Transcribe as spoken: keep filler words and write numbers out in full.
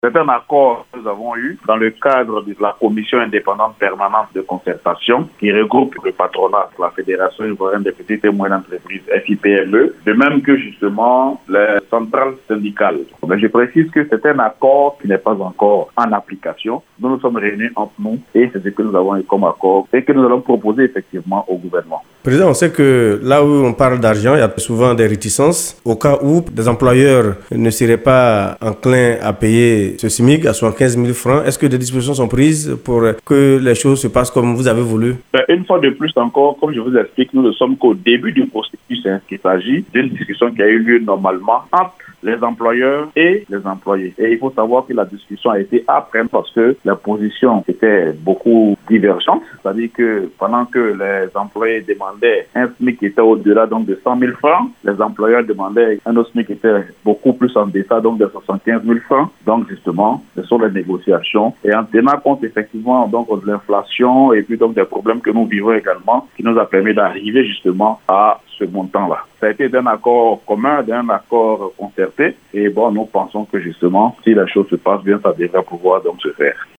C'est un accord que nous avons eu dans le cadre de la commission indépendante permanente de concertation qui regroupe le patronat de la Fédération ivoirienne des petites et moyennes entreprises F I P M E, de même que justement les centrales syndicales. Mais je précise que c'est un accord qui n'est pas encore en application. Nous nous sommes réunis entre nous et c'est ce que nous avons eu comme accord et que nous allons proposer effectivement au gouvernement. Président, on sait que là où on parle d'argent, il y a souvent des réticences au cas où des employeurs ne seraient pas enclins à payer ce SMIC à soixante-quinze mille francs. Est-ce que des dispositions sont prises pour que les choses se passent comme vous avez voulu? Une fois de plus encore, comme je vous explique, nous ne sommes qu'au début du processus. Hein, il s'agit d'une discussion qui a eu lieu normalement entre les employeurs et les employés. Et il faut savoir que la discussion a été après parce que la position était beaucoup divergente. C'est-à-dire que pendant que les employés demandaient un SMIC qui était au-delà donc de cent mille francs, les employeurs demandaient un autre SMIC qui était beaucoup plus en deçà donc de soixante-quinze mille francs. Donc justement, ce sont les négociations. Et en tenant compte effectivement donc de l'inflation et puis donc des problèmes que nous vivons également, qui nous a permis d'arriver justement à ce montant-là. Ça a été d'un accord commun, d'un accord concerté. Et bon, nous pensons que justement, si la chose se passe bien, ça devrait pouvoir donc se faire.